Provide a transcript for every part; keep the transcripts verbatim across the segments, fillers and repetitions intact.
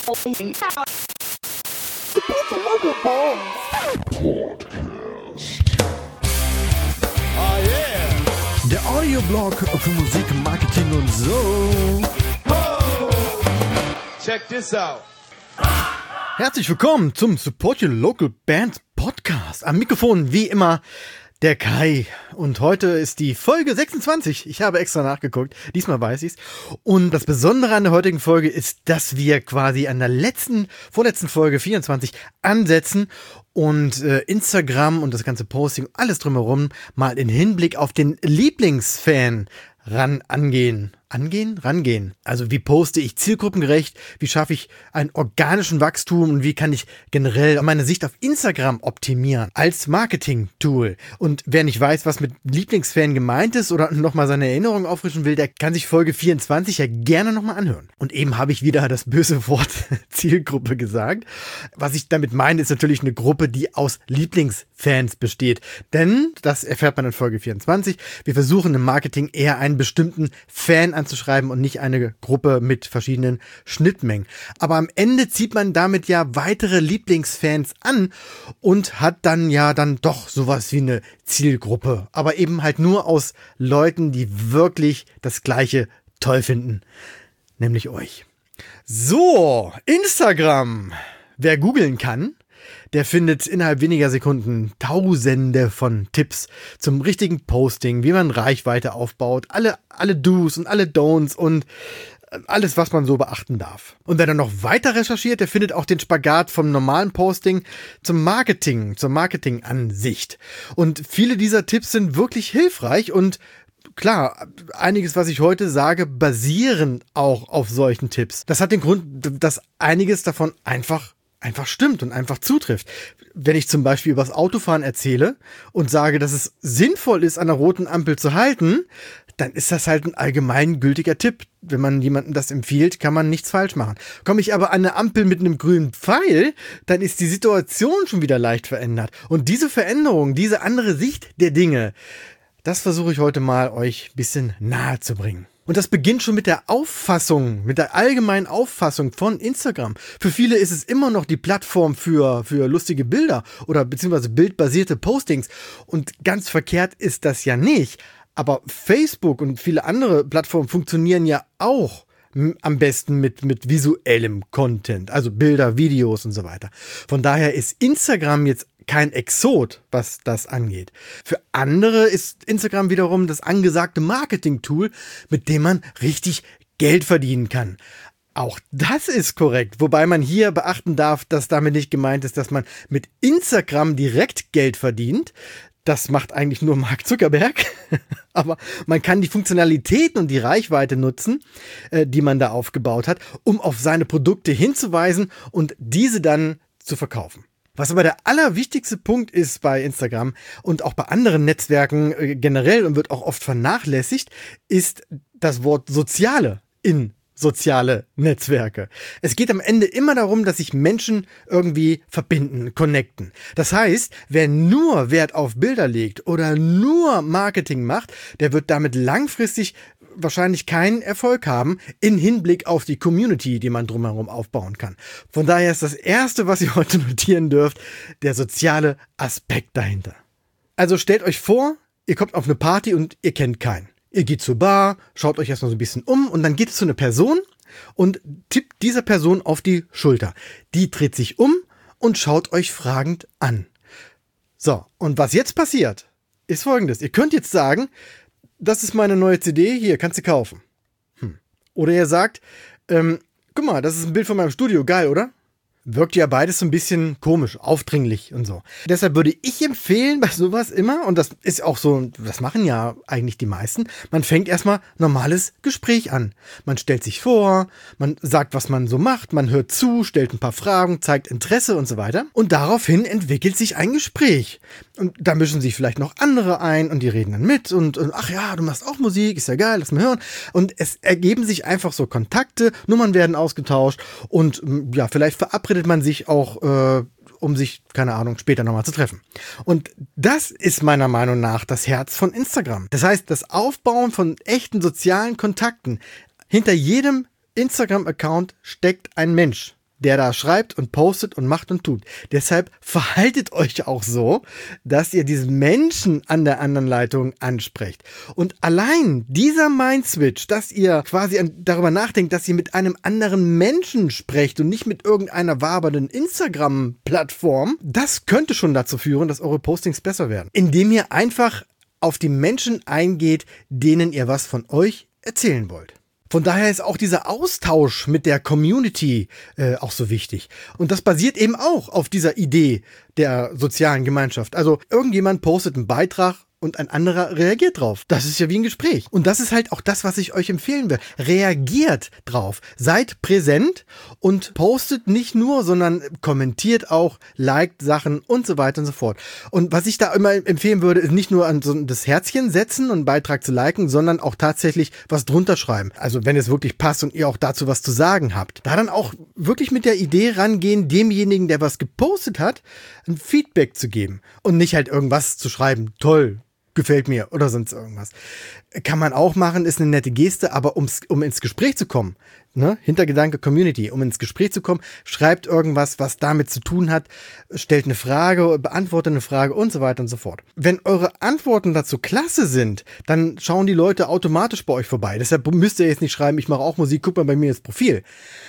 Der Audioblog für Musik, Marketing und so. Check this out. Herzlich willkommen zum Support Your Local Bands Podcast. Am Mikrofon wie immer der Kai. Und heute ist die Folge sechsundzwanzig. Ich habe extra nachgeguckt. Diesmal weiß ich's. Und das Besondere an der heutigen Folge ist, dass wir quasi an der letzten, vorletzten Folge vierundzwanzig ansetzen und äh, Instagram und das ganze Posting, alles drumherum mal in Hinblick auf den Lieblingsfan ran angehen. Angehen? Rangehen. Also wie poste ich zielgruppengerecht? Wie schaffe ich einen organischen Wachstum? Und wie kann ich generell meine Sicht auf Instagram optimieren als Marketing-Tool? Und wer nicht weiß, was mit Lieblingsfan gemeint ist oder nochmal seine Erinnerung auffrischen will, der kann sich Folge vierundzwanzig ja gerne nochmal anhören. Und eben habe ich wieder das böse Wort Zielgruppe gesagt. Was ich damit meine, ist natürlich eine Gruppe, die aus Lieblingsfans besteht. Denn, das erfährt man in Folge vierundzwanzig, wir versuchen im Marketing eher einen bestimmten Fan anzuschreiben und nicht eine Gruppe mit verschiedenen Schnittmengen. Aber am Ende zieht man damit ja weitere Lieblingsfans an und hat dann ja dann doch sowas wie eine Zielgruppe. Aber eben halt nur aus Leuten, die wirklich das Gleiche toll finden. Nämlich euch. So, Instagram. Wer googeln kann, der findet innerhalb weniger Sekunden tausende von Tipps zum richtigen Posting, wie man Reichweite aufbaut, alle, alle Do's und alle Don'ts und alles, was man so beachten darf. Und wer dann noch weiter recherchiert, der findet auch den Spagat vom normalen Posting zum Marketing, zur Marketing-Ansicht. Und viele dieser Tipps sind wirklich hilfreich und klar, einiges, was ich heute sage, basieren auch auf solchen Tipps. Das hat den Grund, dass einiges davon einfach einfach stimmt und einfach zutrifft. Wenn ich zum Beispiel über das Autofahren erzähle und sage, dass es sinnvoll ist, an der roten Ampel zu halten, dann ist das halt ein allgemeingültiger Tipp. Wenn man jemandem das empfiehlt, kann man nichts falsch machen. Komme ich aber an eine Ampel mit einem grünen Pfeil, dann ist die Situation schon wieder leicht verändert. Und diese Veränderung, diese andere Sicht der Dinge, das versuche ich heute mal euch ein bisschen nahe zu bringen. Und das beginnt schon mit der Auffassung, mit der allgemeinen Auffassung von Instagram. Für viele ist es immer noch die Plattform für, für lustige Bilder oder beziehungsweise bildbasierte Postings. Und ganz verkehrt ist das ja nicht. Aber Facebook und viele andere Plattformen funktionieren ja auch am besten mit, mit visuellem Content, also Bilder, Videos und so weiter. Von daher ist Instagram jetzt kein Exot, was das angeht. Für andere ist Instagram wiederum das angesagte Marketing-Tool, mit dem man richtig Geld verdienen kann. Auch das ist korrekt, wobei man hier beachten darf, dass damit nicht gemeint ist, dass man mit Instagram direkt Geld verdient. Das macht eigentlich nur Mark Zuckerberg, aber man kann die Funktionalitäten und die Reichweite nutzen, äh, die man da aufgebaut hat, um auf seine Produkte hinzuweisen und diese dann zu verkaufen. Was aber der allerwichtigste Punkt ist bei Instagram und auch bei anderen Netzwerken äh, generell und wird auch oft vernachlässigt, ist das Wort Soziale in soziale Netzwerke. Es geht am Ende immer darum, dass sich Menschen irgendwie verbinden, connecten. Das heißt, wer nur Wert auf Bilder legt oder nur Marketing macht, der wird damit langfristig wahrscheinlich keinen Erfolg haben in Hinblick auf die Community, die man drumherum aufbauen kann. Von daher ist das Erste, was ihr heute notieren dürft, der soziale Aspekt dahinter. Also stellt euch vor, ihr kommt auf eine Party und ihr kennt keinen. Ihr geht zur Bar, schaut euch erstmal so ein bisschen um und dann geht es zu einer Person und tippt dieser Person auf die Schulter. Die dreht sich um und schaut euch fragend an. So, und was jetzt passiert, ist Folgendes. Ihr könnt jetzt sagen, das ist meine neue C D, hier, kannst du kaufen. Hm. Oder ihr sagt, ähm, guck mal, das ist ein Bild von meinem Studio, geil, oder? Wirkt ja beides so ein bisschen komisch, aufdringlich und so. Deshalb würde ich empfehlen bei sowas immer, und das ist auch so, das machen ja eigentlich die meisten, man fängt erstmal normales Gespräch an. Man stellt sich vor, man sagt, was man so macht, man hört zu, stellt ein paar Fragen, zeigt Interesse und so weiter. Und daraufhin entwickelt sich ein Gespräch. Und da mischen sich vielleicht noch andere ein und die reden dann mit und, und ach ja, du machst auch Musik, ist ja geil, lass mal hören. Und es ergeben sich einfach so Kontakte, Nummern werden ausgetauscht und ja, vielleicht verabredet man sich auch, äh, um sich, keine Ahnung, später nochmal zu treffen. Und das ist meiner Meinung nach das Herz von Instagram. Das heißt, das Aufbauen von echten sozialen Kontakten. Hinter jedem Instagram-Account steckt ein Mensch. der da schreibt und postet und macht und tut. Deshalb verhaltet euch auch so, dass ihr diesen Menschen an der anderen Leitung ansprecht. Und allein dieser Mindswitch, dass ihr quasi an, darüber nachdenkt, dass ihr mit einem anderen Menschen sprecht und nicht mit irgendeiner wabernden Instagram-Plattform, das könnte schon dazu führen, dass eure Postings besser werden. Indem ihr einfach auf die Menschen eingeht, denen ihr was von euch erzählen wollt. Von daher ist auch dieser Austausch mit der Community äh, auch so wichtig. Und das basiert eben auch auf dieser Idee der sozialen Gemeinschaft. Also irgendjemand postet einen Beitrag und ein anderer reagiert drauf. Das ist ja wie ein Gespräch. Und das ist halt auch das, was ich euch empfehlen will. Reagiert drauf. Seid präsent und postet nicht nur, sondern kommentiert auch, liked Sachen und so weiter und so fort. Und was ich da immer empfehlen würde, ist nicht nur an so das Herzchen setzen und einen Beitrag zu liken, sondern auch tatsächlich was drunter schreiben. Also wenn es wirklich passt und ihr auch dazu was zu sagen habt. Da dann auch wirklich mit der Idee rangehen, demjenigen, der was gepostet hat, ein Feedback zu geben. Und nicht halt irgendwas zu schreiben. Toll. Gefällt mir oder sonst irgendwas. Kann man auch machen, ist eine nette Geste, aber ums, um ins Gespräch zu kommen, ne? Hintergedanke Community, um ins Gespräch zu kommen, schreibt irgendwas, was damit zu tun hat, stellt eine Frage, beantwortet eine Frage und so weiter und so fort. Wenn eure Antworten dazu klasse sind, dann schauen die Leute automatisch bei euch vorbei. Deshalb müsst ihr jetzt nicht schreiben, ich mache auch Musik, guck mal bei mir ins Profil.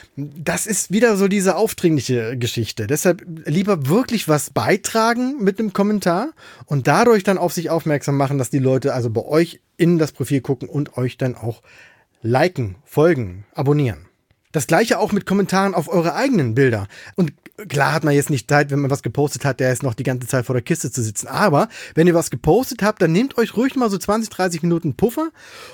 Das ist wieder so diese aufdringliche Geschichte. Deshalb lieber wirklich was beitragen mit einem Kommentar und dadurch dann auf sich aufmerksam machen, dass die Leute also bei euch in das Profil gucken und euch dann auch liken, folgen, abonnieren. Das gleiche auch mit Kommentaren auf eure eigenen Bilder. Und klar hat man jetzt nicht Zeit, wenn man was gepostet hat, der ist noch die ganze Zeit vor der Kiste zu sitzen. Aber wenn ihr was gepostet habt, dann nehmt euch ruhig mal so zwanzig, dreißig Minuten Puffer,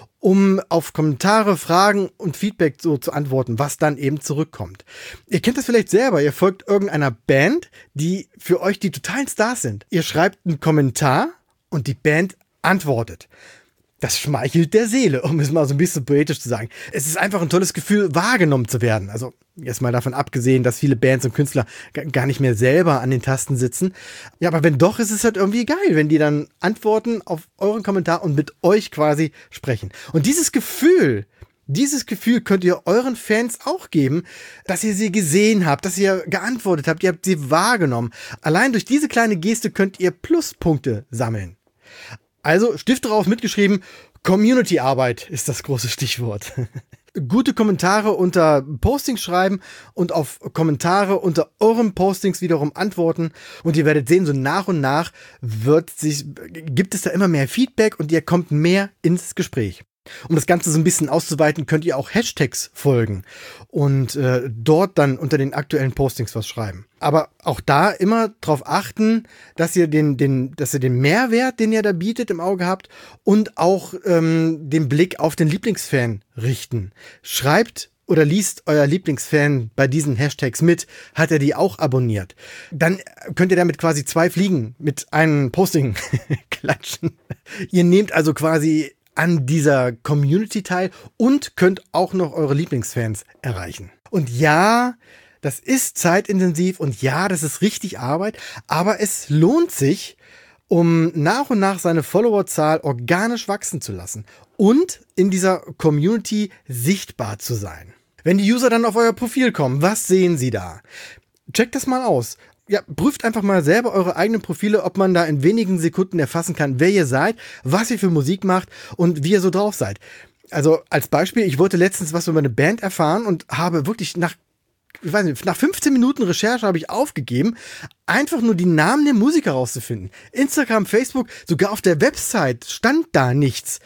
um auf Kommentare, Fragen und Feedback so zu antworten, was dann eben zurückkommt. Ihr kennt das vielleicht selber, ihr folgt irgendeiner Band, die für euch die totalen Stars sind. Ihr schreibt einen Kommentar und die Band antwortet. Das schmeichelt der Seele, um es mal so ein bisschen poetisch zu sagen. Es ist einfach ein tolles Gefühl, wahrgenommen zu werden. Also jetzt mal davon abgesehen, dass viele Bands und Künstler g- gar nicht mehr selber an den Tasten sitzen. Ja, aber wenn doch, ist es halt irgendwie geil, wenn die dann antworten auf euren Kommentar und mit euch quasi sprechen. Und dieses Gefühl, dieses Gefühl könnt ihr euren Fans auch geben, dass ihr sie gesehen habt, dass ihr geantwortet habt, ihr habt sie wahrgenommen. Allein durch diese kleine Geste könnt ihr Pluspunkte sammeln. Also, Stift drauf mitgeschrieben, Community-Arbeit ist das große Stichwort. Gute Kommentare unter Postings schreiben und auf Kommentare unter euren Postings wiederum antworten. Und ihr werdet sehen, so nach und nach wird sich, gibt es da immer mehr Feedback und ihr kommt mehr ins Gespräch. Um das Ganze so ein bisschen auszuweiten, könnt ihr auch Hashtags folgen und äh, dort dann unter den aktuellen Postings was schreiben. Aber auch da immer darauf achten, dass ihr den, den, dass ihr den Mehrwert, den ihr da bietet, im Auge habt und auch ähm, den Blick auf den Lieblingsfan richten. Schreibt oder liest euer Lieblingsfan bei diesen Hashtags mit, hat er die auch abonniert. Dann könnt ihr damit quasi zwei Fliegen mit einem Posting klatschen. Ihr nehmt also quasi an dieser Community teil und könnt auch noch eure Lieblingsfans erreichen. Und ja, das ist zeitintensiv und ja, das ist richtig Arbeit, aber es lohnt sich, um nach und nach seine Followerzahl organisch wachsen zu lassen und in dieser Community sichtbar zu sein. Wenn die User dann auf euer Profil kommen, was sehen sie da? Checkt das mal aus. Ja, prüft einfach mal selber eure eigenen Profile, ob man da in wenigen Sekunden erfassen kann, wer ihr seid, was ihr für Musik macht und wie ihr so drauf seid. Also als Beispiel, ich wollte letztens was über eine Band erfahren und habe wirklich nach, ich weiß nicht, nach fünfzehn Minuten Recherche habe ich aufgegeben, einfach nur die Namen der Musiker rauszufinden. Instagram, Facebook, sogar auf der Website stand da nichts.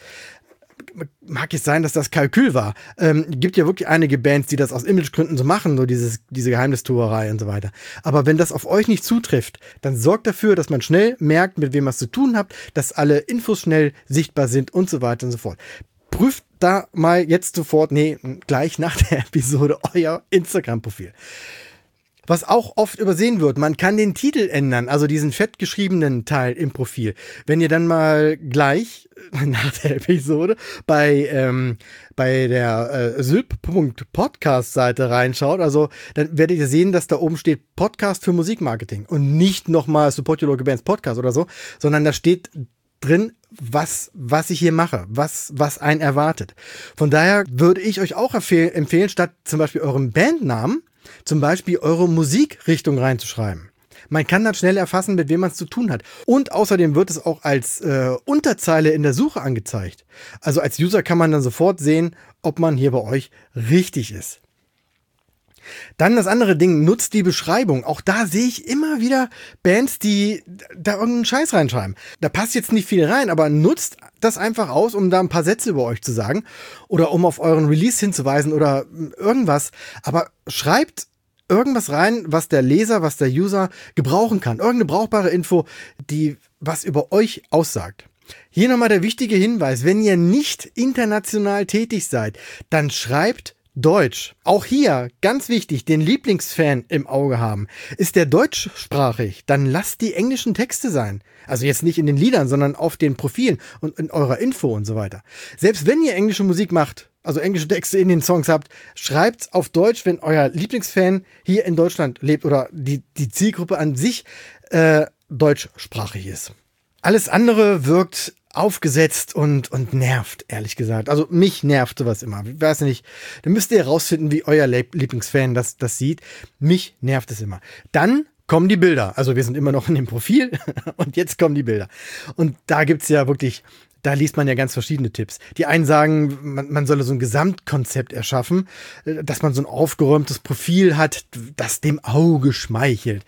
Mag jetzt sein, dass das Kalkül war. Ähm, gibt ja wirklich einige Bands, die das aus Imagegründen so machen, so dieses, diese Geheimnistuerei und so weiter. Aber wenn das auf euch nicht zutrifft, dann sorgt dafür, dass man schnell merkt, mit wem was zu tun habt, dass alle Infos schnell sichtbar sind und so weiter und so fort. Prüft da mal jetzt sofort, nee, gleich nach der Episode euer Instagram-Profil. Was auch oft übersehen wird, man kann den Titel ändern, also diesen fett geschriebenen Teil im Profil. Wenn ihr dann mal gleich nach der Episode bei, ähm, bei der äh, sylp.podcast-Seite reinschaut, also dann werdet ihr sehen, dass da oben steht Podcast für Musikmarketing und nicht nochmal Support Your Local Bands Podcast oder so, sondern da steht drin, was, was ich hier mache, was, was einen erwartet. Von daher würde ich euch auch empfehlen, statt zum Beispiel eurem Bandnamen zum Beispiel eure Musikrichtung reinzuschreiben. Man kann dann schnell erfassen, mit wem man es zu tun hat. Und außerdem wird es auch als äh, Unterzeile in der Suche angezeigt. Also als User kann man dann sofort sehen, ob man hier bei euch richtig ist. Dann das andere Ding, nutzt die Beschreibung. Auch da sehe ich immer wieder Bands, die da irgendeinen Scheiß reinschreiben. Da passt jetzt nicht viel rein, aber nutzt das einfach aus, um da ein paar Sätze über euch zu sagen oder um auf euren Release hinzuweisen oder irgendwas. Aber schreibt irgendwas rein, was der Leser, was der User gebrauchen kann. Irgendeine brauchbare Info, die was über euch aussagt. Hier nochmal der wichtige Hinweis, wenn ihr nicht international tätig seid, dann schreibt Deutsch. Auch hier, ganz wichtig, den Lieblingsfan im Auge haben. Ist der deutschsprachig, dann lasst die englischen Texte sein. Also jetzt nicht in den Liedern, sondern auf den Profilen und in eurer Info und so weiter. Selbst wenn ihr englische Musik macht, also englische Texte in den Songs habt, schreibt's auf Deutsch, wenn euer Lieblingsfan hier in Deutschland lebt oder die, die Zielgruppe an sich äh, deutschsprachig ist. Alles andere wirkt aufgesetzt und, und nervt, ehrlich gesagt. Also mich nervt sowas immer. Ich weiß nicht, dann müsst ihr herausfinden, wie euer Lieblingsfan das, das sieht. Mich nervt es immer. Dann kommen die Bilder. Also wir sind immer noch in dem Profil und jetzt kommen die Bilder. Und da gibt's ja wirklich, da liest man ja ganz verschiedene Tipps. Die einen sagen, man, man solle so ein Gesamtkonzept erschaffen, dass man so ein aufgeräumtes Profil hat, das dem Auge schmeichelt.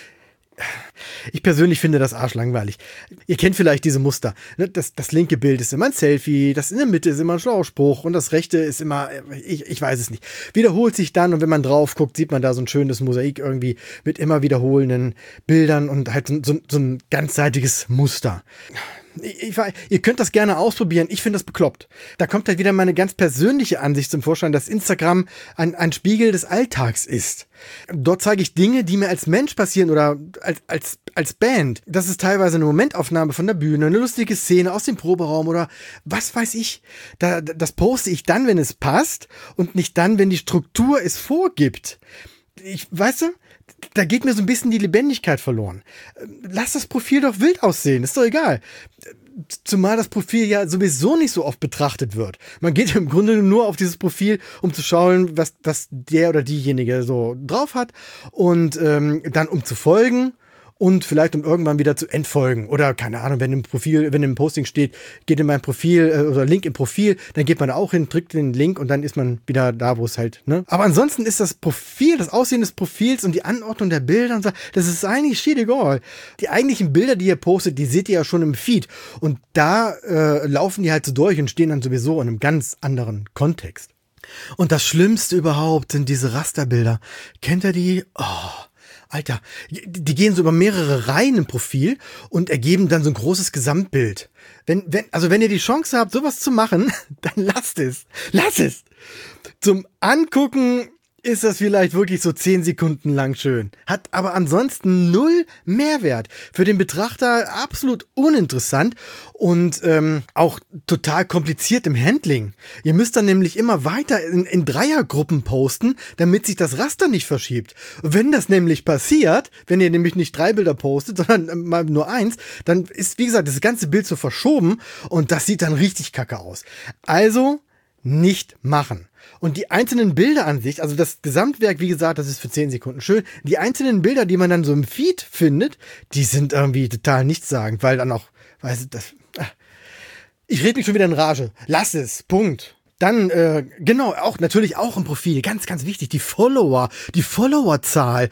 Ich persönlich finde das arschlangweilig. Ihr kennt vielleicht diese Muster. Das, das linke Bild ist immer ein Selfie, das in der Mitte ist immer ein Schlauspruch und das rechte ist immer, ich, ich weiß es nicht. Wiederholt sich dann und wenn man drauf guckt, sieht man da so ein schönes Mosaik irgendwie mit immer wiederholenden Bildern und halt so, so, so ein ganzseitiges Muster. Ich, ich, ihr könnt das gerne ausprobieren. Ich finde das bekloppt. Da kommt halt wieder meine ganz persönliche Ansicht zum Vorschein, dass Instagram ein, ein Spiegel des Alltags ist. Dort zeige ich Dinge, die mir als Mensch passieren oder als, als, als Band. Das ist teilweise eine Momentaufnahme von der Bühne, eine lustige Szene aus dem Proberaum oder was weiß ich. Da, das poste ich dann, wenn es passt und nicht dann, wenn die Struktur es vorgibt. Ich, weißt du? Da geht mir so ein bisschen die Lebendigkeit verloren. Lass das Profil doch wild aussehen, ist doch egal. Zumal das Profil ja sowieso nicht so oft betrachtet wird. Man geht im Grunde nur auf dieses Profil, um zu schauen, was, was der oder diejenige so drauf hat und ähm, dann um zu folgen und vielleicht um irgendwann wieder zu entfolgen. Oder keine Ahnung, wenn im Profil, wenn im Posting steht, geht in mein Profil äh, oder Link im Profil, dann geht man da auch hin, drückt den Link und dann ist man wieder da, wo es halt, ne? Aber ansonsten ist das Profil, das Aussehen des Profils und die Anordnung der Bilder und so, das ist eigentlich shit egal. Die eigentlichen Bilder, die ihr postet, die seht ihr ja schon im Feed. Und da äh, laufen die halt so durch und stehen dann sowieso in einem ganz anderen Kontext. Und das Schlimmste überhaupt sind diese Rasterbilder. Kennt ihr die? Oh. Alter, die gehen so über mehrere Reihen im Profil und ergeben dann so ein großes Gesamtbild. Wenn, wenn, also wenn ihr die Chance habt, sowas zu machen, dann lasst es. Lasst es. Zum Angucken ist das vielleicht wirklich so zehn Sekunden lang schön. Hat aber ansonsten null Mehrwert. Für den Betrachter absolut uninteressant und ähm, auch total kompliziert im Handling. Ihr müsst dann nämlich immer weiter in, in Dreiergruppen posten, damit sich das Raster nicht verschiebt. Wenn das nämlich passiert, wenn ihr nämlich nicht drei Bilder postet, sondern mal nur eins, dann ist, wie gesagt, das ganze Bild so verschoben und das sieht dann richtig kacke aus. Also nicht machen. Und die einzelnen Bilder an sich, also das Gesamtwerk, wie gesagt, das ist für zehn Sekunden schön. Die einzelnen Bilder, die man dann so im Feed findet, die sind irgendwie total nichtssagend, weil dann auch, weißt du, das, ich rede mich schon wieder in Rage. Lass es, Punkt. Dann, äh, genau, auch natürlich auch im Profil, ganz, ganz wichtig, die Follower, die Followerzahl.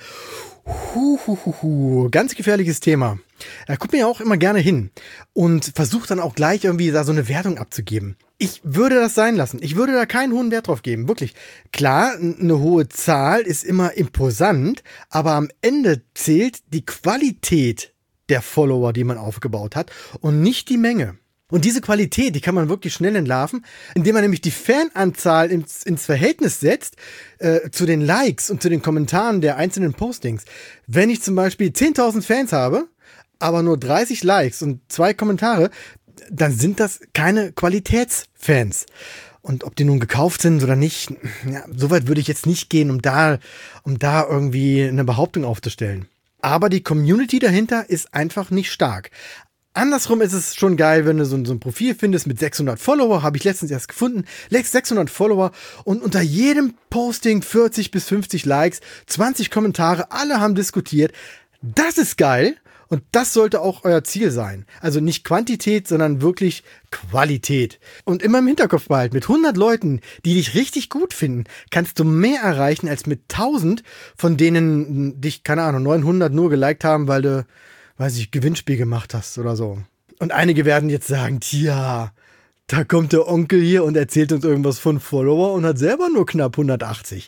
Huhuhuhu, ganz gefährliches Thema. Da guckt mir ja auch immer gerne hin und versucht dann auch gleich irgendwie da so eine Wertung abzugeben. Ich würde das sein lassen. Ich würde da keinen hohen Wert drauf geben. Wirklich. Klar, eine hohe Zahl ist immer imposant, aber am Ende zählt die Qualität der Follower, die man aufgebaut hat und nicht die Menge. Und diese Qualität, die kann man wirklich schnell entlarven, indem man nämlich die Fananzahl ins, ins Verhältnis setzt äh, zu den Likes und zu den Kommentaren der einzelnen Postings. Wenn ich zum Beispiel zehntausend Fans habe, aber nur dreißig Likes und zwei Kommentare, dann sind das keine Qualitätsfans. Und ob die nun gekauft sind oder nicht, ja, so weit würde ich jetzt nicht gehen, um da, um da irgendwie eine Behauptung aufzustellen. Aber die Community dahinter ist einfach nicht stark. Andersrum ist es schon geil, wenn du so, so ein Profil findest mit sechshundert Follower, habe ich letztens erst gefunden, sechshundert Follower und unter jedem Posting vierzig bis fünfzig Likes, zwanzig Kommentare, alle haben diskutiert. Das ist geil und das sollte auch euer Ziel sein. Also nicht Quantität, sondern wirklich Qualität. Und immer im Hinterkopf behalten, mit hundert Leuten, die dich richtig gut finden, kannst du mehr erreichen als mit tausend, von denen dich, keine Ahnung, neunhundert nur geliked haben, weil du weiß ich, Gewinnspiel gemacht hast oder so. Und einige werden jetzt sagen, tja, da kommt der Onkel hier und erzählt uns irgendwas von Follower und hat selber nur knapp hundertachtzig.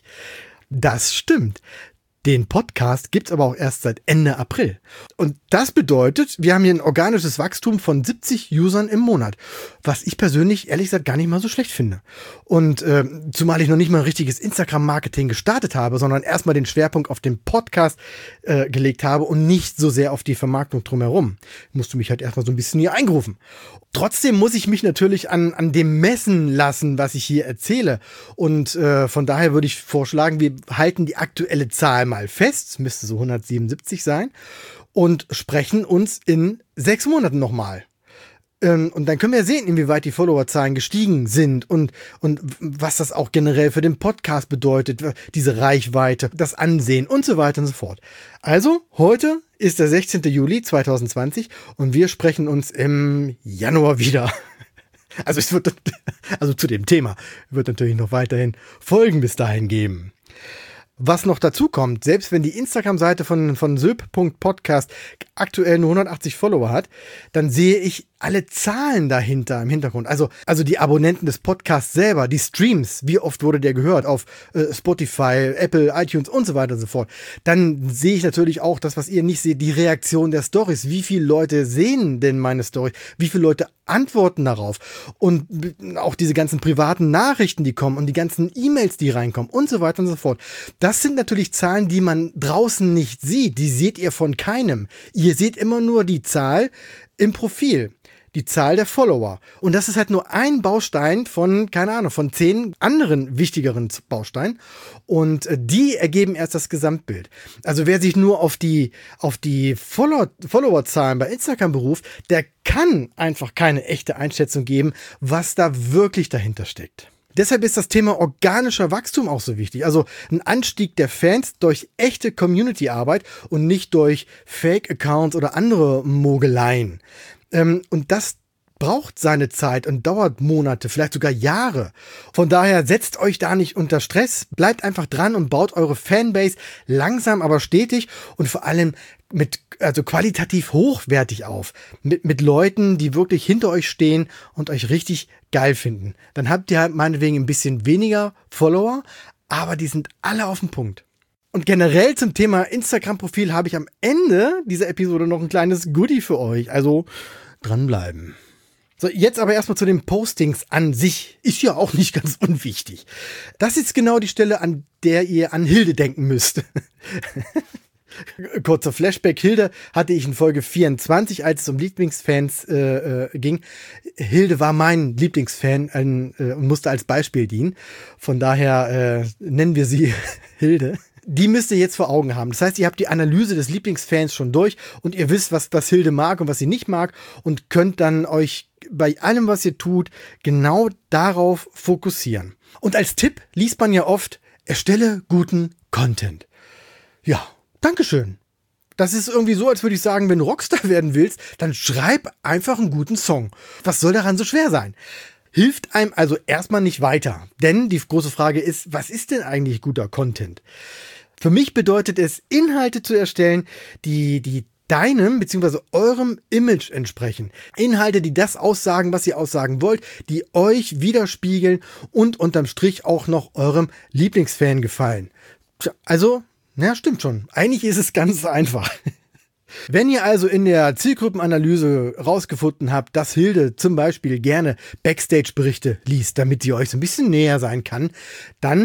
Das stimmt. Den Podcast gibt's aber auch erst seit Ende April. Und das bedeutet, wir haben hier ein organisches Wachstum von siebzig Usern im Monat. Was ich persönlich, ehrlich gesagt, gar nicht mal so schlecht finde. Und äh, zumal ich noch nicht mal ein richtiges Instagram-Marketing gestartet habe, sondern erstmal den Schwerpunkt auf den Podcast äh, gelegt habe und nicht so sehr auf die Vermarktung drumherum. Musste mich halt erstmal so ein bisschen hier eingerufen. Trotzdem muss ich mich natürlich an, an dem messen lassen, was ich hier erzähle. Und äh, von daher würde ich vorschlagen, wir halten die aktuelle Zahl mal fest, es müsste so hundertsiebenundsiebzig sein, und sprechen uns in sechs Monaten nochmal. Ähm, und dann können wir sehen, inwieweit die Followerzahlen gestiegen sind und, und was das auch generell für den Podcast bedeutet, diese Reichweite, das Ansehen und so weiter und so fort. Also, heute ist der sechzehnten Juli zweitausendzwanzig und wir sprechen uns im Januar wieder. Also es wird, also zu dem Thema wird natürlich noch weiterhin Folgen bis dahin geben. Was noch dazu kommt, selbst wenn die Instagram-Seite von, von söb Punkt podcast aktuell nur hundertachtzig Follower hat, dann sehe ich alle Zahlen dahinter im Hintergrund. Also, also die Abonnenten des Podcasts selber, die Streams, wie oft wurde der gehört auf äh, Spotify, Apple, iTunes und so weiter und so fort. Dann sehe ich natürlich auch das, was ihr nicht seht, die Reaktion der Stories. Wie viele Leute sehen denn meine Story? Wie viele Leute antworten darauf? Und auch diese ganzen privaten Nachrichten, die kommen und die ganzen E-Mails, die reinkommen und so weiter und so fort. Das sind natürlich Zahlen, die man draußen nicht sieht. Die seht ihr von keinem. Ihr seht immer nur die Zahl im Profil. Die Zahl der Follower. Und das ist halt nur ein Baustein von, keine Ahnung, von zehn anderen wichtigeren Bausteinen. Und die ergeben erst das Gesamtbild. Also wer sich nur auf die, auf die Follower, Followerzahlen bei Instagram beruft, der kann einfach keine echte Einschätzung geben, was da wirklich dahinter steckt. Deshalb ist das Thema organischer Wachstum auch so wichtig. Also ein Anstieg der Fans durch echte Community-Arbeit und nicht durch Fake-Accounts oder andere Mogeleien. Und das braucht seine Zeit und dauert Monate, vielleicht sogar Jahre. Von daher setzt euch da nicht unter Stress, bleibt einfach dran und baut eure Fanbase langsam, aber stetig und vor allem mit, also qualitativ hochwertig auf. Mit, mit Leuten, die wirklich hinter euch stehen und euch richtig geil finden. Dann habt ihr halt meinetwegen ein bisschen weniger Follower, aber die sind alle auf dem Punkt. Und generell zum Thema Instagram-Profil habe ich am Ende dieser Episode noch ein kleines Goodie für euch. Also dranbleiben. So, jetzt aber erstmal zu den Postings an sich. Ist ja auch nicht ganz unwichtig. Das ist genau die Stelle, an der ihr an Hilde denken müsst. Kurzer Flashback. Hilde hatte ich in Folge vierundzwanzig, als es um Lieblingsfans äh, äh, ging. Hilde war mein Lieblingsfan äh, und musste als Beispiel dienen. Von daher äh, nennen wir sie Hilde. Die müsst ihr jetzt vor Augen haben. Das heißt, ihr habt die Analyse des Lieblingsfans schon durch und ihr wisst, was, was Hilde mag und was sie nicht mag und könnt dann euch bei allem, was ihr tut, genau darauf fokussieren. Und als Tipp liest man ja oft, erstelle guten Content. Ja, Dankeschön. Das ist irgendwie so, als würde ich sagen, wenn du Rockstar werden willst, dann schreib einfach einen guten Song. Was soll daran so schwer sein? Hilft einem also erstmal nicht weiter. Denn die große Frage ist, was ist denn eigentlich guter Content? Für mich bedeutet es, Inhalte zu erstellen, die, die deinem bzw. eurem Image entsprechen. Inhalte, die das aussagen, was ihr aussagen wollt, die euch widerspiegeln und unterm Strich auch noch eurem Lieblingsfan gefallen. Also, na, stimmt schon. Eigentlich ist es ganz einfach. Wenn ihr also in der Zielgruppenanalyse rausgefunden habt, dass Hilde zum Beispiel gerne Backstage-Berichte liest, damit sie euch so ein bisschen näher sein kann, dann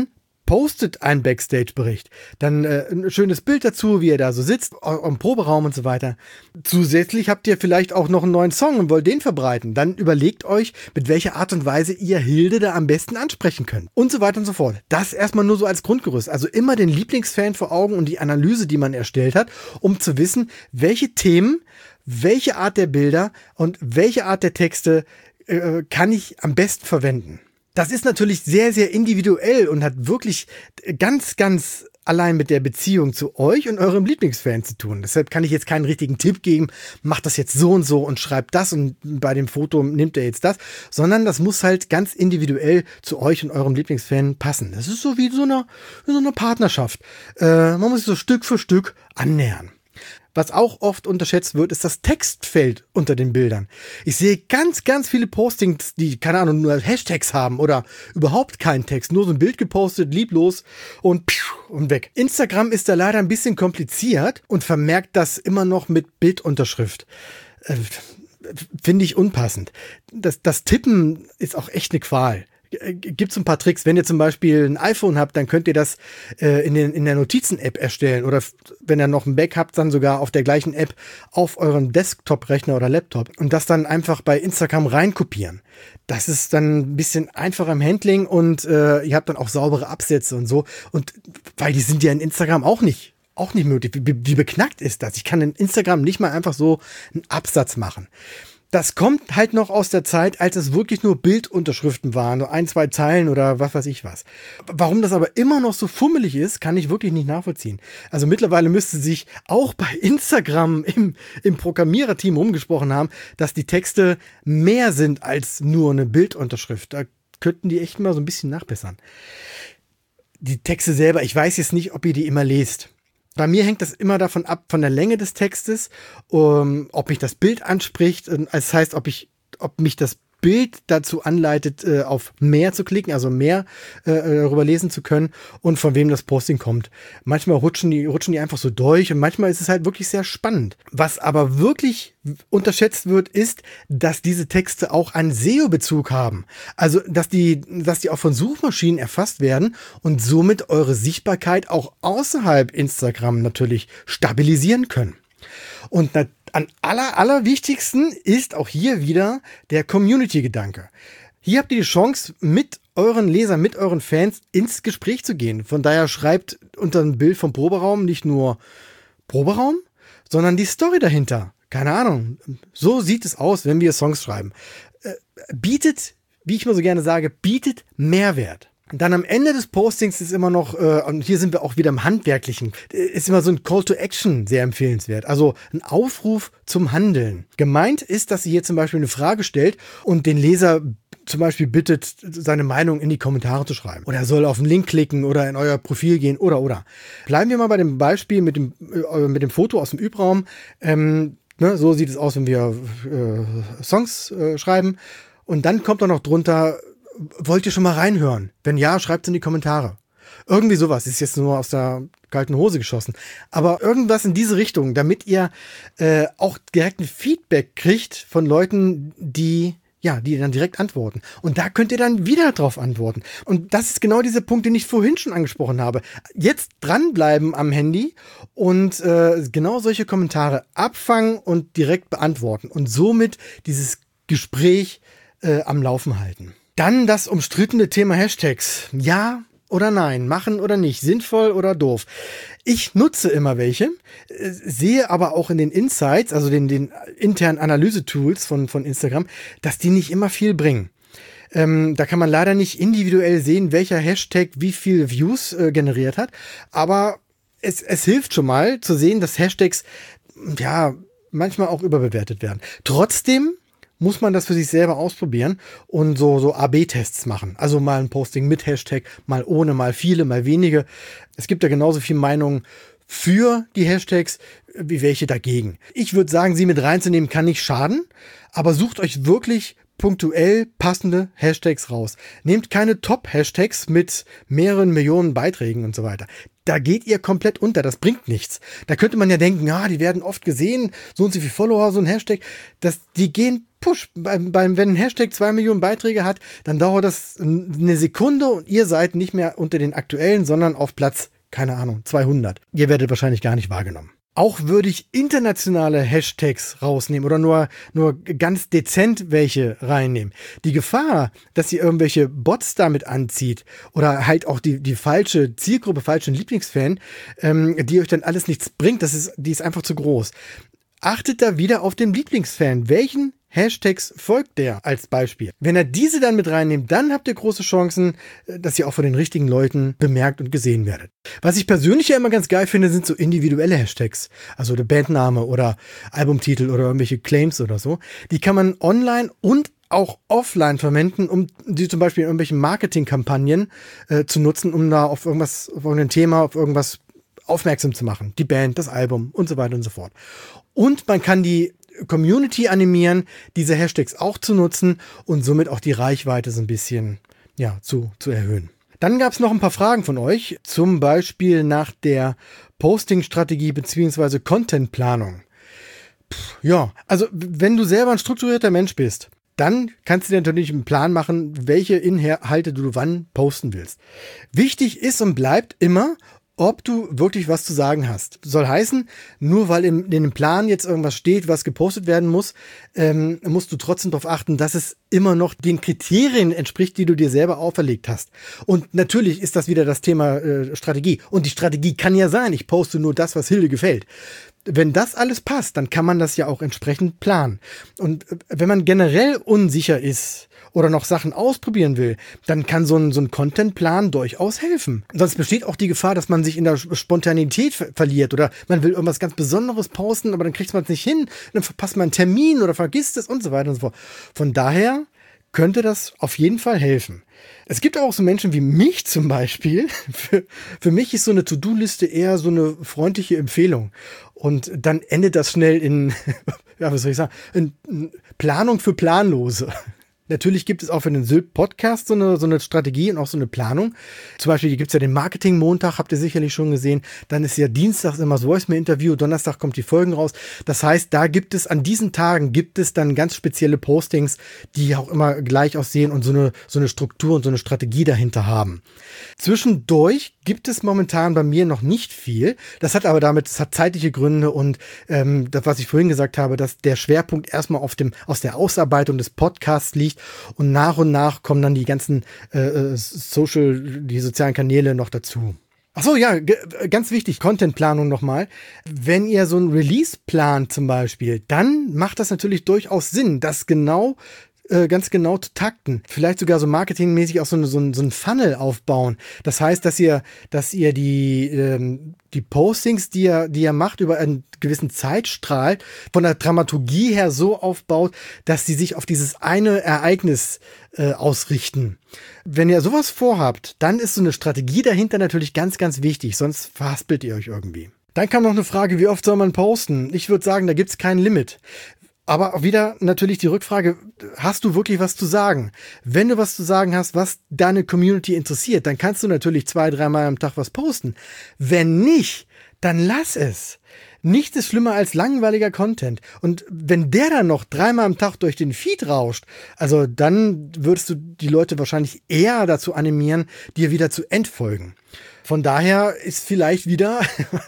postet einen Backstage-Bericht. Dann äh, ein schönes Bild dazu, wie ihr da so sitzt, im Proberaum und so weiter. Zusätzlich habt ihr vielleicht auch noch einen neuen Song und wollt den verbreiten. Dann überlegt euch, mit welcher Art und Weise ihr Hilde da am besten ansprechen könnt. Und so weiter und so fort. Das erstmal nur so als Grundgerüst. Also immer den Lieblingsfan vor Augen und die Analyse, die man erstellt hat, um zu wissen, welche Themen, welche Art der Bilder und welche Art der Texte äh, kann ich am besten verwenden. Das ist natürlich sehr, sehr individuell und hat wirklich ganz, ganz allein mit der Beziehung zu euch und eurem Lieblingsfan zu tun. Deshalb kann ich jetzt keinen richtigen Tipp geben, macht das jetzt so und so und schreibt das und bei dem Foto nimmt er jetzt das, sondern das muss halt ganz individuell zu euch und eurem Lieblingsfan passen. Das ist so wie so eine, wie so eine Partnerschaft. Äh, man muss sich so Stück für Stück annähern. Was auch oft unterschätzt wird, ist das Textfeld unter den Bildern. Ich sehe ganz, ganz viele Postings, die, keine Ahnung, nur Hashtags haben oder überhaupt keinen Text. Nur so ein Bild gepostet, lieblos und, und weg. Instagram ist da leider ein bisschen kompliziert und vermerkt das immer noch mit Bildunterschrift. Äh, Finde ich unpassend. Das, das Tippen ist auch echt eine Qual. Gibt es ein paar Tricks. Wenn ihr zum Beispiel ein iPhone habt, dann könnt ihr das äh, in, den, in der Notizen-App erstellen. Oder f- wenn ihr noch ein Back habt, dann sogar auf der gleichen App auf eurem Desktop-Rechner oder Laptop. Und das dann einfach bei Instagram reinkopieren. Das ist dann ein bisschen einfacher im Handling und äh, ihr habt dann auch saubere Absätze und so. Und weil die sind ja in Instagram auch nicht. Auch nicht möglich. Wie, wie beknackt ist das? Ich kann in Instagram nicht mal einfach so einen Absatz machen. Das kommt halt noch aus der Zeit, als es wirklich nur Bildunterschriften waren, nur ein, zwei Zeilen oder was weiß ich was. Warum das aber immer noch so fummelig ist, kann ich wirklich nicht nachvollziehen. Also mittlerweile müsste sich auch bei Instagram im, im Programmiererteam rumgesprochen haben, dass die Texte mehr sind als nur eine Bildunterschrift. Da könnten die echt mal so ein bisschen nachbessern. Die Texte selber, ich weiß jetzt nicht, ob ihr die immer lest. Bei mir hängt das immer davon ab, von der Länge des Textes, um, ob mich das Bild anspricht. Das heißt, ob ich, ob mich das Bild dazu anleitet, äh, auf mehr zu klicken, also mehr äh, darüber lesen zu können und von wem das Posting kommt. Manchmal rutschen die, rutschen die einfach so durch und manchmal ist es halt wirklich sehr spannend. Was aber wirklich unterschätzt wird, ist, dass diese Texte auch einen S E O-Bezug haben. Also, dass die, dass die auch von Suchmaschinen erfasst werden und somit eure Sichtbarkeit auch außerhalb Instagram natürlich stabilisieren können. Und na, an aller, allerwichtigsten ist auch hier wieder der Community-Gedanke. Hier habt ihr die Chance, mit euren Lesern, mit euren Fans ins Gespräch zu gehen. Von daher schreibt unter ein Bild vom Proberaum nicht nur Proberaum, sondern die Story dahinter. Keine Ahnung. So sieht es aus, wenn wir Songs schreiben. Äh, bietet, wie ich immer so gerne sage, bietet Mehrwert. Dann am Ende des Postings ist immer noch, äh, und hier sind wir auch wieder im Handwerklichen, ist immer so ein Call to Action sehr empfehlenswert. Also ein Aufruf zum Handeln. Gemeint ist, dass ihr hier zum Beispiel eine Frage stellt und den Leser zum Beispiel bittet, seine Meinung in die Kommentare zu schreiben. Oder er soll auf den Link klicken oder in euer Profil gehen oder oder. Bleiben wir mal bei dem Beispiel mit dem, äh, mit dem Foto aus dem Übraum. Ähm, ne, so sieht es aus, wenn wir äh, Songs äh, schreiben. Und dann kommt da noch drunter, wollt ihr schon mal reinhören? Wenn ja, schreibt es in die Kommentare. Irgendwie sowas, ist jetzt nur aus der kalten Hose geschossen. Aber irgendwas in diese Richtung, damit ihr äh, auch direkt ein Feedback kriegt von Leuten, die ja, die dann direkt antworten. Und da könnt ihr dann wieder drauf antworten. Und das ist genau dieser Punkt, den ich vorhin schon angesprochen habe. Jetzt dranbleiben am Handy und äh, genau solche Kommentare abfangen und direkt beantworten. Und somit dieses Gespräch äh, am Laufen halten. Dann das umstrittene Thema Hashtags. Ja oder nein, machen oder nicht, sinnvoll oder doof. Ich nutze immer welche, sehe aber auch in den Insights, also den, den internen Analyse-Tools von, von Instagram, dass die nicht immer viel bringen. Ähm, da kann man leider nicht individuell sehen, welcher Hashtag wie viele Views äh, generiert hat, aber es, es hilft schon mal zu sehen, dass Hashtags ja manchmal auch überbewertet werden. Trotzdem muss man das für sich selber ausprobieren und so, so A B Tests machen. Also mal ein Posting mit Hashtag, mal ohne, mal viele, mal wenige. Es gibt da genauso viel Meinungen für die Hashtags wie welche dagegen. Ich würde sagen, sie mit reinzunehmen kann nicht schaden, aber sucht euch wirklich punktuell passende Hashtags raus. Nehmt keine Top-Hashtags mit mehreren Millionen Beiträgen und so weiter. Da geht ihr komplett unter, das bringt nichts. Da könnte man ja denken, ja, die werden oft gesehen, so und so viele Follower, so ein Hashtag. Das, die gehen Push. Beim, beim, wenn ein Hashtag zwei Millionen Beiträge hat, dann dauert das eine Sekunde und ihr seid nicht mehr unter den aktuellen, sondern auf Platz, keine Ahnung, zweihundert. Ihr werdet wahrscheinlich gar nicht wahrgenommen. Auch würde ich internationale Hashtags rausnehmen oder nur, nur ganz dezent welche reinnehmen. Die Gefahr, dass ihr irgendwelche Bots damit anzieht oder halt auch die, die falsche Zielgruppe, falschen Lieblingsfan, ähm, die euch dann alles nichts bringt, das ist, die ist einfach zu groß. Achtet da wieder auf den Lieblingsfan. Welchen Hashtags folgt der als Beispiel? Wenn er diese dann mit reinnimmt, dann habt ihr große Chancen, dass ihr auch von den richtigen Leuten bemerkt und gesehen werdet. Was ich persönlich ja immer ganz geil finde, sind so individuelle Hashtags. Also der Bandname oder Albumtitel oder irgendwelche Claims oder so. Die kann man online und auch offline verwenden, um die zum Beispiel in irgendwelchen Marketingkampagnen äh, zu nutzen, um da auf irgendwas, auf irgendein Thema, auf irgendwas aufmerksam zu machen. Die Band, das Album und so weiter und so fort. Und man kann die Community animieren, diese Hashtags auch zu nutzen und somit auch die Reichweite so ein bisschen ja, zu, zu erhöhen. Dann gab es noch ein paar Fragen von euch, zum Beispiel nach der Posting-Strategie bzw. Content-Planung. Ja, also wenn du selber ein strukturierter Mensch bist, dann kannst du dir natürlich einen Plan machen, welche Inhalte du wann posten willst. Wichtig ist und bleibt immer, ob du wirklich was zu sagen hast. Soll heißen, nur weil in, in dem Plan jetzt irgendwas steht, was gepostet werden muss, ähm, musst du trotzdem darauf achten, dass es immer noch den Kriterien entspricht, die du dir selber auferlegt hast. Und natürlich ist das wieder das Thema äh, Strategie. Und die Strategie kann ja sein, ich poste nur das, was Hilde gefällt. Wenn das alles passt, dann kann man das ja auch entsprechend planen. Und wenn man generell unsicher ist oder noch Sachen ausprobieren will, dann kann so ein, so ein Contentplan durchaus helfen. Sonst besteht auch die Gefahr, dass man sich in der Spontanität ver- verliert oder man will irgendwas ganz Besonderes posten, aber dann kriegt man es nicht hin, dann verpasst man einen Termin oder vergisst es und so weiter und so fort. Von daher könnte das auf jeden Fall helfen. Es gibt auch so Menschen wie mich zum Beispiel. Für, für mich ist so eine To-Do-Liste eher so eine freundliche Empfehlung. Und dann endet das schnell in, ja, was soll ich sagen, in, in Planung für Planlose. Natürlich gibt es auch für den Sylt-Podcast so eine, so eine Strategie und auch so eine Planung. Zum Beispiel gibt es ja den Marketing-Montag, habt ihr sicherlich schon gesehen. Dann ist ja dienstags immer das Voicemail-Interview, Donnerstag kommt die Folgen raus. Das heißt, da gibt es, an diesen Tagen gibt es dann ganz spezielle Postings, die auch immer gleich aussehen und so eine, so eine Struktur und so eine Strategie dahinter haben. Zwischendurch gibt es momentan bei mir noch nicht viel. Das hat aber damit, das hat zeitliche Gründe und ähm, das, was ich vorhin gesagt habe, dass der Schwerpunkt erstmal auf dem, aus der Ausarbeitung des Podcasts liegt. Und nach und nach kommen dann die ganzen äh, Social, die sozialen Kanäle noch dazu. Ach so, ja, g- ganz wichtig, Contentplanung nochmal. Wenn ihr so einen Release plant zum Beispiel, dann macht das natürlich durchaus Sinn, das genau ganz genau zu takten. Vielleicht sogar so marketingmäßig auch so, eine, so, ein, so ein Funnel aufbauen. Das heißt, dass ihr, dass ihr die, ähm, die Postings, die ihr, die ihr macht, über einen gewissen Zeitstrahl von der Dramaturgie her so aufbaut, dass sie sich auf dieses eine Ereignis äh, ausrichten. Wenn ihr sowas vorhabt, dann ist so eine Strategie dahinter natürlich ganz, ganz wichtig, sonst verhaspelt ihr euch irgendwie. Dann kam noch eine Frage, wie oft soll man posten? Ich würde sagen, da gibt es kein Limit. Aber auch wieder natürlich die Rückfrage, hast du wirklich was zu sagen? Wenn du was zu sagen hast, was deine Community interessiert, dann kannst du natürlich zwei, dreimal am Tag was posten. Wenn nicht, dann lass es. Nichts ist schlimmer als langweiliger Content. Und wenn der dann noch dreimal am Tag durch den Feed rauscht, also dann würdest du die Leute wahrscheinlich eher dazu animieren, dir wieder zu entfolgen. Von daher ist vielleicht wieder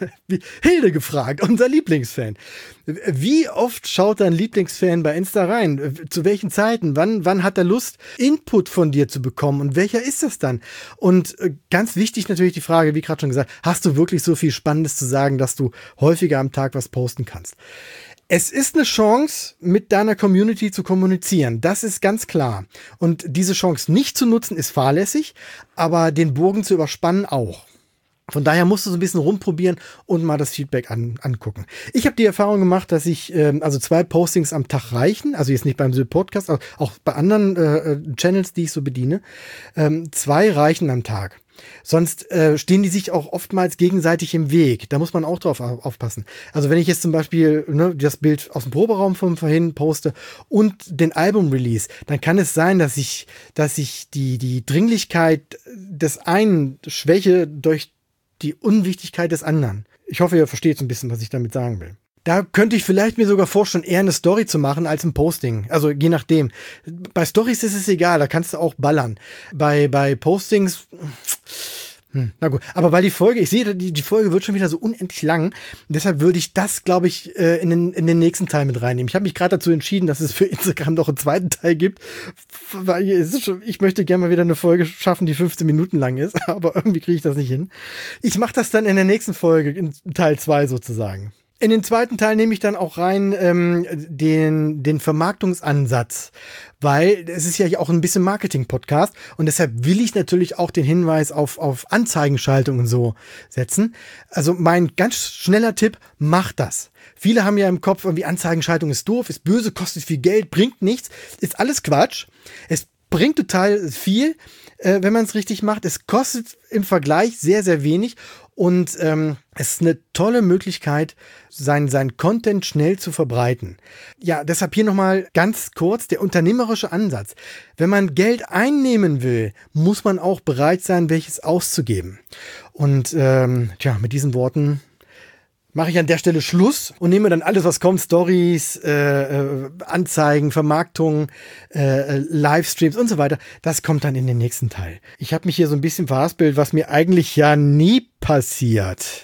Hilde gefragt, unser Lieblingsfan. Wie oft schaut dein Lieblingsfan bei Insta rein? Zu welchen Zeiten? Wann, wann hat er Lust, Input von dir zu bekommen? Und welcher ist das dann? Und ganz wichtig natürlich die Frage, wie gerade schon gesagt, hast du wirklich so viel Spannendes zu sagen, dass du häufiger am Tag was posten kannst? Es ist eine Chance, mit deiner Community zu kommunizieren. Das ist ganz klar. Und diese Chance nicht zu nutzen, ist fahrlässig, aber den Bogen zu überspannen auch. Von daher musst du so ein bisschen rumprobieren und mal das Feedback an, angucken. Ich habe die Erfahrung gemacht, dass ich, ähm, also zwei Postings am Tag reichen, also jetzt nicht beim Sylt-Podcast, aber auch bei anderen äh, Channels, die ich so bediene, ähm, zwei reichen am Tag. Sonst äh, stehen die sich auch oftmals gegenseitig im Weg. Da muss man auch drauf aufpassen. Also wenn ich jetzt zum Beispiel ne, das Bild aus dem Proberaum von vorhin poste und den Album-Release, dann kann es sein, dass ich, dass ich die, die Dringlichkeit des einen schwäche durch die Unwichtigkeit des anderen. Ich hoffe, ihr versteht so ein bisschen, was ich damit sagen will. Da könnte ich vielleicht mir sogar vorstellen, eher eine Story zu machen als ein Posting. Also je nachdem. Bei Stories ist es egal, da kannst du auch ballern. Bei, bei Postings, hm, na gut. Aber weil die Folge, ich sehe, die, die Folge wird schon wieder so unendlich lang. Deshalb würde ich das, glaube ich, in den, in den nächsten Teil mit reinnehmen. Ich habe mich gerade dazu entschieden, dass es für Instagram noch einen zweiten Teil gibt. Weil es ist schon, ich möchte gerne mal wieder eine Folge schaffen, die fünfzehn Minuten lang ist. Aber irgendwie kriege ich das nicht hin. Ich mache das dann in der nächsten Folge, in Teil zwei sozusagen. In den zweiten Teil nehme ich dann auch rein ähm, den, den Vermarktungsansatz, weil es ist ja auch ein bisschen Marketing-Podcast und deshalb will ich natürlich auch den Hinweis auf, auf Anzeigenschaltung und so setzen. Also mein ganz schneller Tipp, macht das. Viele haben ja im Kopf, irgendwie Anzeigenschaltung ist doof, ist böse, kostet viel Geld, bringt nichts, ist alles Quatsch. Es bringt total viel, äh, wenn man es richtig macht. Es kostet im Vergleich sehr, sehr wenig. Und ähm, es ist eine tolle Möglichkeit, sein, sein Content schnell zu verbreiten. Ja, deshalb hier nochmal ganz kurz der unternehmerische Ansatz. Wenn man Geld einnehmen will, muss man auch bereit sein, welches auszugeben. Und ähm, tja, mit diesen Worten mache ich an der Stelle Schluss und nehme dann alles, was kommt, Stories, äh, äh, Anzeigen, Vermarktung, äh, Livestreams und so weiter. Das kommt dann in den nächsten Teil. Ich habe mich hier so ein bisschen verhaspelt, was mir eigentlich ja nie passiert.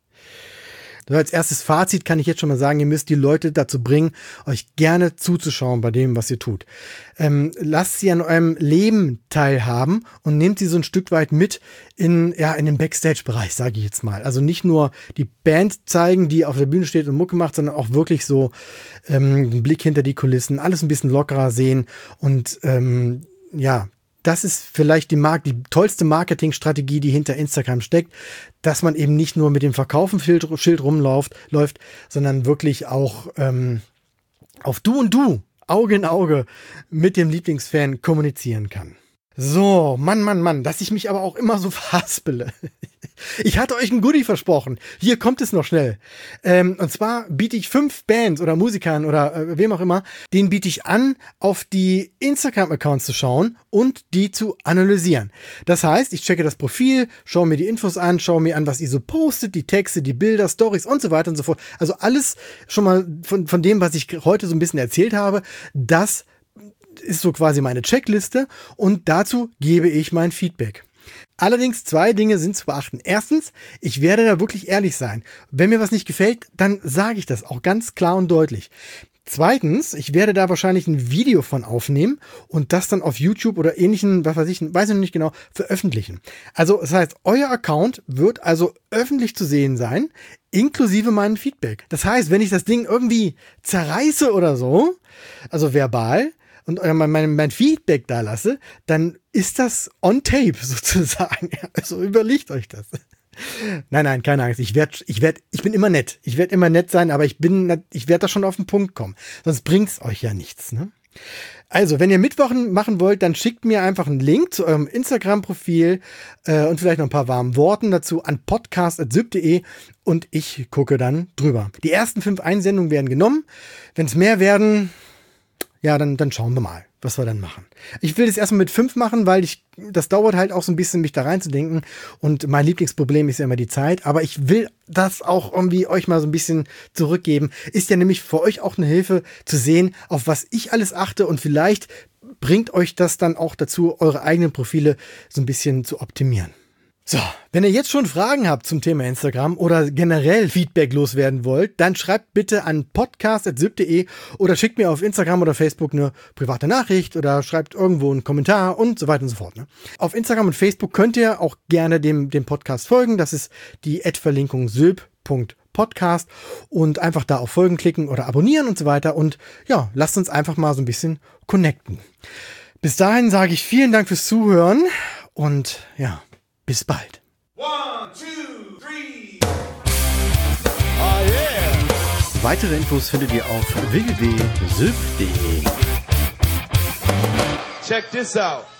So, als erstes Fazit kann ich jetzt schon mal sagen, ihr müsst die Leute dazu bringen, euch gerne zuzuschauen bei dem, was ihr tut. Ähm, lasst sie an eurem Leben teilhaben und nehmt sie so ein Stück weit mit in, ja, in den Backstage-Bereich, sage ich jetzt mal. Also nicht nur die Band zeigen, die auf der Bühne steht und Mucke macht, sondern auch wirklich so ähm, einen Blick hinter die Kulissen, alles ein bisschen lockerer sehen und ähm, ja, das ist vielleicht die, Mark- die tollste Marketingstrategie, die hinter Instagram steckt, dass man eben nicht nur mit dem Verkaufen-Schild rumläuft, läuft, sondern wirklich auch ähm, auf Du und Du, Auge in Auge mit dem Lieblingsfan kommunizieren kann. So, Mann, Mann, Mann, dass ich mich aber auch immer so verhaspele. Ich hatte euch ein Goodie versprochen. Hier kommt es noch schnell. Ähm, und zwar biete ich fünf Bands oder Musikern oder äh, wem auch immer, denen biete ich an, auf die Instagram-Accounts zu schauen und die zu analysieren. Das heißt, ich checke das Profil, schaue mir die Infos an, schaue mir an, was ihr so postet, die Texte, die Bilder, Stories und so weiter und so fort. Also alles schon mal von, von dem, was ich heute so ein bisschen erzählt habe, das ist so quasi meine Checkliste und dazu gebe ich mein Feedback. Allerdings zwei Dinge sind zu beachten. Erstens, ich werde da wirklich ehrlich sein. Wenn mir was nicht gefällt, dann sage ich das auch ganz klar und deutlich. Zweitens, ich werde da wahrscheinlich ein Video von aufnehmen und das dann auf YouTube oder ähnlichen, was weiß ich, weiß ich noch nicht genau, veröffentlichen. Also das heißt, euer Account wird also öffentlich zu sehen sein, inklusive meinem Feedback. Das heißt, wenn ich das Ding irgendwie zerreiße oder so, also verbal, und mein, mein Feedback da lasse, dann ist das on tape sozusagen. Also überlegt euch das. Nein, nein, keine Angst. Ich werde, ich werde, ich bin immer nett. Ich werde immer nett sein, aber ich bin, ich werde da schon auf den Punkt kommen. Sonst bringt's euch ja nichts, ne? Also, wenn ihr Mittwochen machen wollt, dann schickt mir einfach einen Link zu eurem Instagram-Profil äh, und vielleicht noch ein paar warmen Worten dazu an podcast at syp punkt de und ich gucke dann drüber. Die ersten fünf Einsendungen werden genommen. Wenn es mehr werden, ja, dann, dann schauen wir mal, was wir dann machen. Ich will das erstmal mit fünf machen, weil ich, das dauert halt auch so ein bisschen, mich da reinzudenken. Und mein Lieblingsproblem ist ja immer die Zeit. Aber ich will das auch irgendwie euch mal so ein bisschen zurückgeben. Ist ja nämlich für euch auch eine Hilfe zu sehen, auf was ich alles achte. Und vielleicht bringt euch das dann auch dazu, eure eigenen Profile so ein bisschen zu optimieren. So, wenn ihr jetzt schon Fragen habt zum Thema Instagram oder generell Feedback loswerden wollt, dann schreibt bitte an podcast at syp punkt de oder schickt mir auf Instagram oder Facebook eine private Nachricht oder schreibt irgendwo einen Kommentar und so weiter und so fort. Ne? Auf Instagram und Facebook könnt ihr auch gerne dem, dem Podcast folgen. Das ist die Ad-Verlinkung syp punkt podcast und einfach da auf Folgen klicken oder abonnieren und so weiter. Und ja, lasst uns einfach mal so ein bisschen connecten. Bis dahin sage ich vielen Dank fürs Zuhören und ja, bis bald. One, two, three. Oh yeah. Weitere Infos findet ihr auf w w w punkt syp punkt de. Check this out.